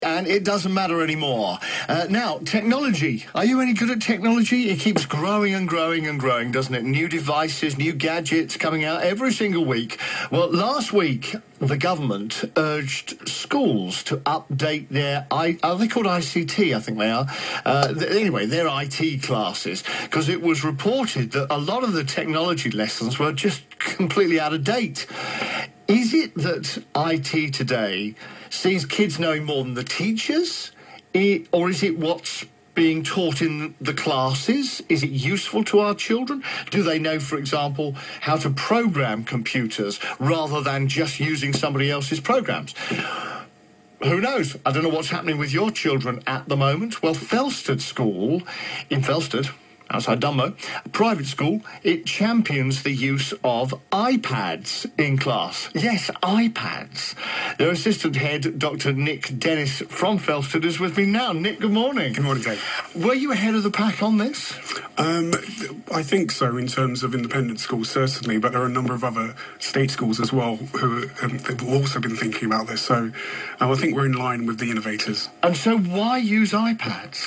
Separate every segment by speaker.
Speaker 1: And it doesn't matter anymore. Now, technology. Are you any good at technology? It keeps growing and growing and growing, doesn't it? New devices, new gadgets coming out every single week. Well, last week, the government urged schools to update their... are they called ICT? I think they are. Anyway, their IT classes, because it was reported that a lot of the technology lessons were just completely out of date. Is it that IT today sees kids knowing more than the teachers? Or is it what's being taught in the classes? Is it useful to our children? Do they know, for example, how to program computers rather than just using somebody else's programs? Who knows? I don't know what's happening with your children at the moment. Well, Felsted School in Felsted, outside Dunmow, a private school, it champions the use of iPads in class. Yes, iPads. Their assistant head, Dr. Nick Dennis from Felsted, is with me now. Nick, good morning.
Speaker 2: Good morning, Dave.
Speaker 1: Were you ahead of the pack on this?
Speaker 2: I think so in terms of independent schools, certainly, but there are a number of other state schools as well who have also been thinking about this. So I think we're in line with the innovators.
Speaker 1: And so why use iPads?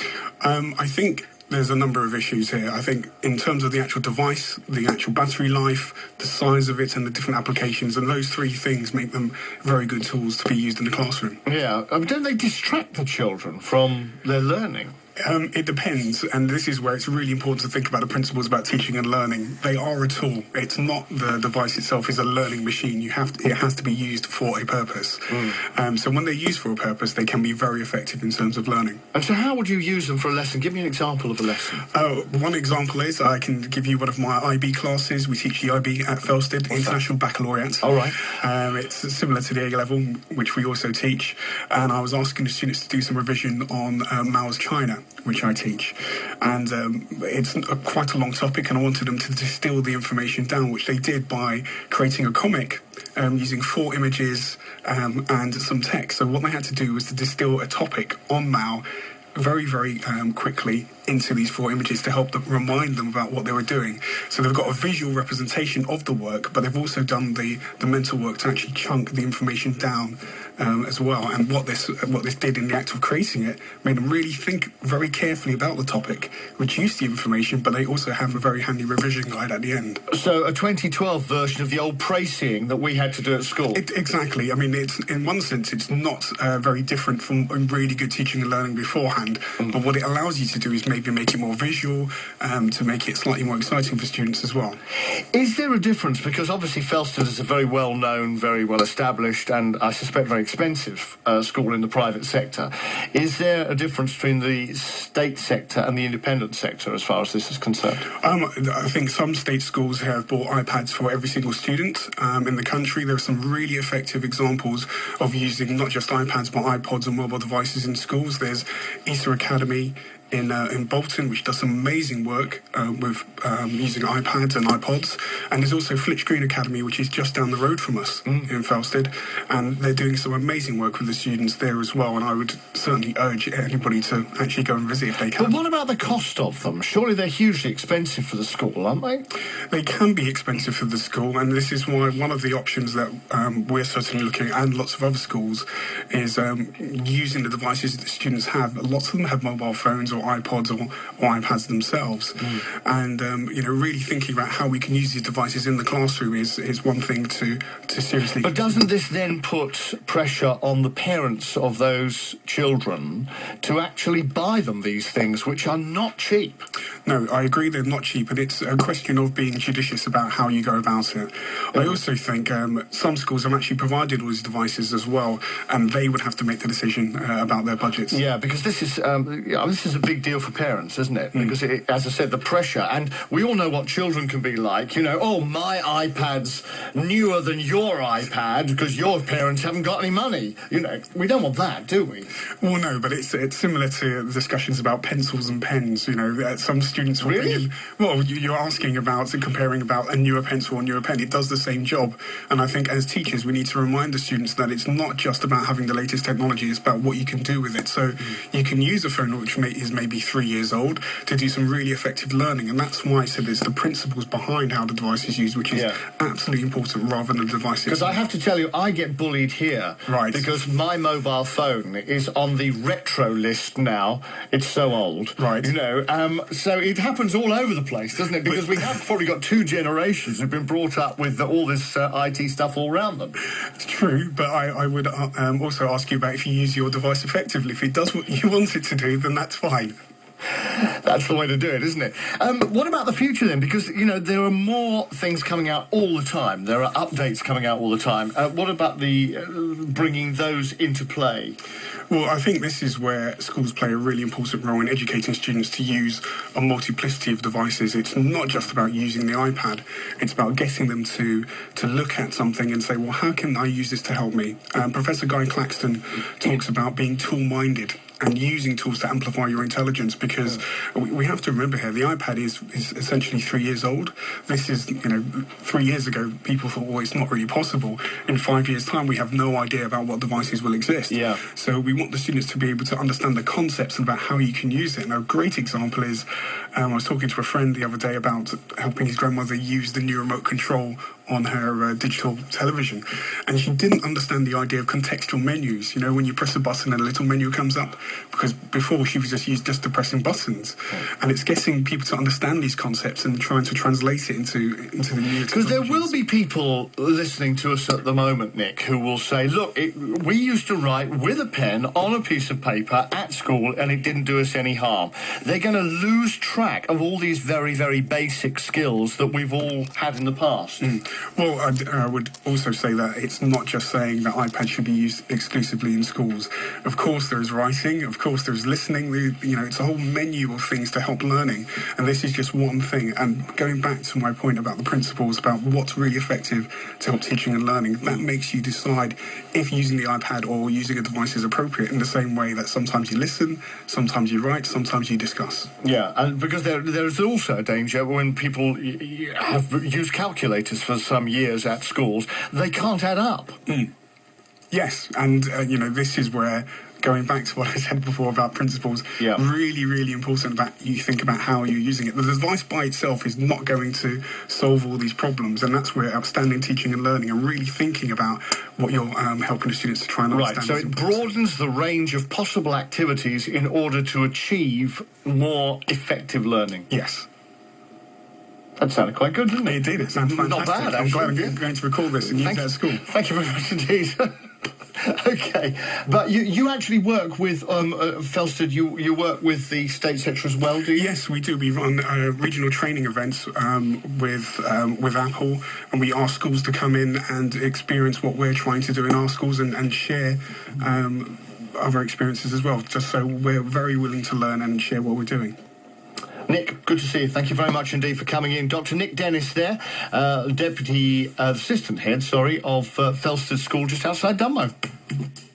Speaker 2: I think there's a number of issues here. I think in terms of the actual device, the actual battery life, the size of it and the different applications, and those three things make them very good tools to be used in the classroom.
Speaker 1: Yeah, don't they distract the children from their learning?
Speaker 2: It depends, and this is where it's really important to think about the principles about teaching and learning. They are a tool. It's not the device itself is a learning machine. It has to be used for a purpose. So when they're used for a purpose, they can be very effective in terms of learning.
Speaker 1: And so how would you use them for a lesson? Give me an example of a lesson.
Speaker 2: One example is, I can give you one of my IB classes. We teach the IB at Felsted, International Baccalaureate.
Speaker 1: All right.
Speaker 2: It's similar to the A level, which we also teach. And I was asking the students to do some revision on Mao's China, which I teach. And it's quite a long topic, and I wanted them to distill the information down, which they did by creating a comic using 4 images and some text. So what they had to do was to distill a topic on Mao very, very quickly into these 4 images to help them remind them about what they were doing. So they've got a visual representation of the work, but they've also done the mental work to actually chunk the information down as well. And what this did in the act of creating it made them really think very carefully about the topic, reduce the information, but they also have a very handy revision guide at the end.
Speaker 1: So a 2012 version of the old praising that we had to do at school.
Speaker 2: Exactly. I mean, it's in one sense, it's not very different from really good teaching and learning beforehand, but what it allows you to do is maybe make it more visual, to make it slightly more exciting for students as well.
Speaker 1: Is there a difference? Because obviously Felsted is a very well-known, very well-established, and I suspect very expensive school in the private sector. Is there a difference between the state sector and the independent sector as far as this is concerned?
Speaker 2: I think some state schools have bought iPads for every single student in the country. There are some really effective examples of using not just iPads but iPods and mobile devices in schools. There's ESA Academy in Bolton, which does some amazing work with using iPads and iPods. And there's also Flitch Green Academy, which is just down the road from us in Felsted. And they're doing some amazing work with the students there as well. And I would certainly urge anybody to actually go and visit if they can.
Speaker 1: But what about the cost of them? Surely they're hugely expensive for the school, aren't they?
Speaker 2: They can be expensive for the school. And this is why one of the options that we're certainly looking at, and lots of other schools, is using the devices that the students have. Lots of them have mobile phones or iPods or iPads themselves. And, really thinking about how we can use these devices in the classroom is one thing to seriously...
Speaker 1: But doesn't this then put pressure on the parents of those children to actually buy them these things, which are not cheap?
Speaker 2: No, I agree they're not cheap, and it's a question of being judicious about how you go about it. I also think some schools have actually provided all these devices as well, and they would have to make the decision about their budgets.
Speaker 1: Yeah, because this is a big deal for parents, isn't it? Because, as I said, the pressure, and we all know what children can be like. My iPad's newer than your iPad because your parents haven't got any money. We don't want that, do we?
Speaker 2: Well, no, but it's similar to the discussions about pencils and pens. Some students will
Speaker 1: really?
Speaker 2: You're asking about and comparing about a newer pencil or newer pen. It does the same job, and I think as teachers we need to remind the students that it's not just about having the latest technology. It's about what you can do with it. So you can use a phone which is maybe 3 years old to do some really effective learning. And that's why I said there's the principles behind how the device is used, which is absolutely important rather than the device itself.
Speaker 1: Because I have to tell you, I get bullied here.
Speaker 2: Right.
Speaker 1: Because my mobile phone is on the retro list now. It's so old.
Speaker 2: Right.
Speaker 1: You know, so it happens all over the place, doesn't it? Because we have probably got 2 generations who've been brought up with all this IT stuff all around them.
Speaker 2: It's true, but I would also ask you about if you use your device effectively. If it does what you want it to do, then that's fine.
Speaker 1: That's the way to do it, isn't it? What about the future then? Because, you know, there are more things coming out all the time. There are updates coming out all the time. What about the bringing those into play?
Speaker 2: Well, I think this is where schools play a really important role in educating students to use a multiplicity of devices. It's not just about using the iPad. It's about getting them to look at something and say, well, how can I use this to help me? Professor Guy Claxton talks about being tool-minded and using tools to amplify your intelligence, because we have to remember here, the iPad is essentially 3 years old. This is, 3 years ago, people thought, well, it's not really possible. In 5 years' time, we have no idea about what devices will exist.
Speaker 1: Yeah.
Speaker 2: So we want the students to be able to understand the concepts about how you can use it. And a great example is, I was talking to a friend the other day about helping his grandmother use the new remote control on her digital television, and she didn't understand the idea of contextual menus. You know, when you press a button and a little menu comes up, because before she was just used just to pressing buttons. And it's getting people to understand these concepts and trying to translate it into the new.
Speaker 1: Because there will be people listening to us at the moment, Nick, who will say, look, we used to write with a pen on a piece of paper at school and it didn't do us any harm. They're going to lose track of all these very, very basic skills that we've all had in the past.
Speaker 2: Well, I would also say that it's not just saying that iPad should be used exclusively in schools. Of course, there's writing. Of course, there's listening. It's a whole menu of things to help learning. And this is just one thing. And going back to my point about the principles, about what's really effective to help teaching and learning, that makes you decide if using the iPad or using a device is appropriate, in the same way that sometimes you listen, sometimes you write, sometimes you discuss.
Speaker 1: Yeah, and because there's also a danger when people have used calculators for some years at schools, they can't add up.
Speaker 2: Yes, and this is where, going back to what I said before about principles, really, really important that you think about how you're using it. The device by itself is not going to solve all these problems, and that's where outstanding teaching and learning and really thinking about what you're helping the students to try and understand.
Speaker 1: Right, so it broadens the range of possible activities in order to achieve more effective learning.
Speaker 2: Yes.
Speaker 1: That sounded quite good, didn't it?
Speaker 2: It did. It sounded fantastic.
Speaker 1: Not bad,
Speaker 2: I'm glad I'm going to record this and use it at school.
Speaker 1: Thank you very much indeed. Okay, but you actually work with Felsted. You work with the State Sector as well, do you?
Speaker 2: Yes, we do. We run regional training events with Apple, and we ask schools to come in and experience what we're trying to do in our schools and share other experiences as well. Just so we're very willing to learn and share what we're doing.
Speaker 1: Nick, good to see you. Thank you very much indeed for coming in. Dr. Nick Dennis there, Deputy Assistant Head, of Felsted School just outside Dunmow.